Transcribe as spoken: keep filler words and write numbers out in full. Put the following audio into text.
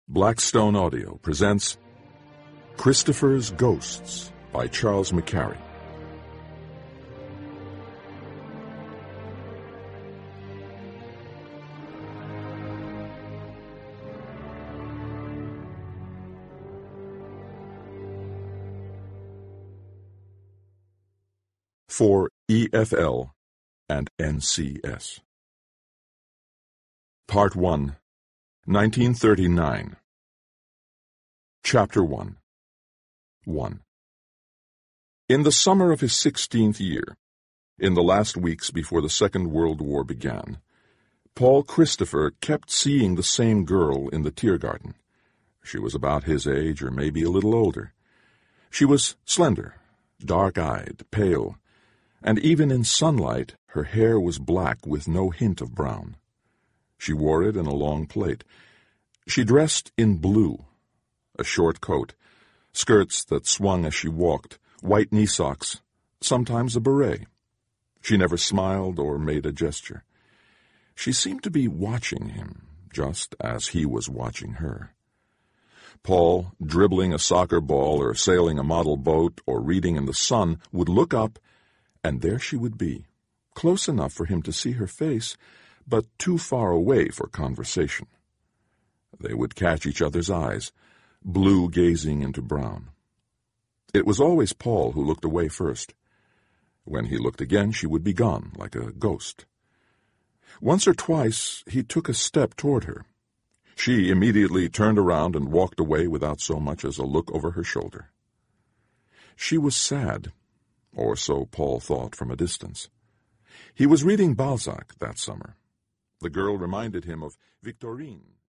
Blackstone Audio presents Christopher's Ghosts by Charles McCarry. For E F L and N C S. Part one, nineteen thirty-nine. Chapter one. one. In the summer of his sixteenth year, in the last weeks before the Second World War began, Paul Christopher kept seeing the same girl in the Tiergarten. She was about his age, or maybe a little older. She was slender, dark-eyed, pale, and even in sunlight her hair was black with no hint of brown. She wore it in a long plait. She dressed in blue, a short coat, skirts that swung as she walked, white knee socks, sometimes a beret. She never smiled or made a gesture. She seemed to be watching him, just as he was watching her. Paul, dribbling a soccer ball or sailing a model boat or reading in the sun, would look up, and there she would be, close enough for him to see her face, but too far away for conversation. They would catch each other's eyes, blue gazing into brown. It was always Paul who looked away first. When he looked again, she would be gone, like a ghost. Once or twice he took a step toward her. She immediately turned around and walked away without so much as a look over her shoulder. She was sad, or so Paul thought from a distance. He was reading Balzac that summer. The girl reminded him of Victorine